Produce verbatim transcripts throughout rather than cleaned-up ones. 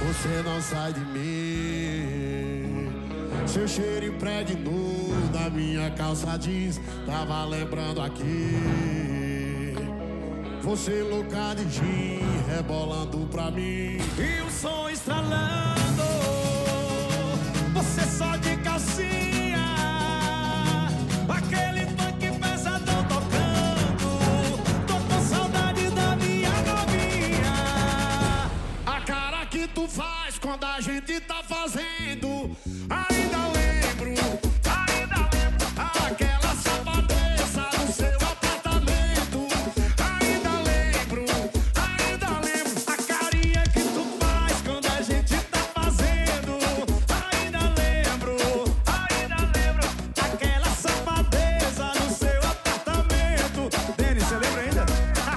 Você não sai de mim. Seu cheiro impregnou na minha calça jeans. Tava lembrando aqui. Você louca de gin, rebolando pra mim. E o som estralando. Você só de calcinha. Aquele funk pesadão tocando. Tô com saudade da minha novinha. A cara que tu faz quando a gente tá fazendo. Ainda lembro, ainda lembro aquela safadeza do seu apartamento. Ainda lembro, ainda lembro a carinha que tu faz quando a gente tá fazendo. Ainda lembro, ainda lembro aquela safadeza no seu apartamento. Denis, você lembra ainda?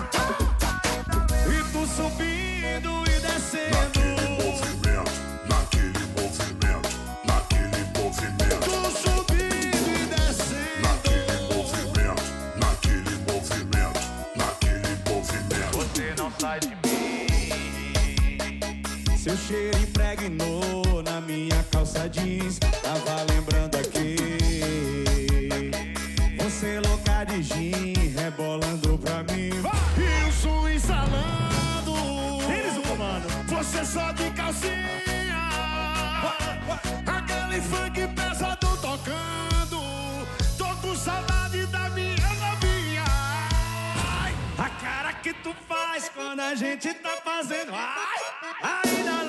E tu subindo e descendo. Naquele movimento, naquele movimento, Tu subindo e descendo. naquele movimento, naquele movimento, naquele movimento. Você não sai de mim. Seu cheiro impregnou na minha calça jeans. Tava lembrando aqui. Você louca de gin, rebolando pra mim. E o som instalando. Eles o comando. Você só de calcinha. Aquele funk pesadão tocando. Tô com saudade da minha novinha. A cara que tu faz quando a gente tá fazendo. Ai, ainda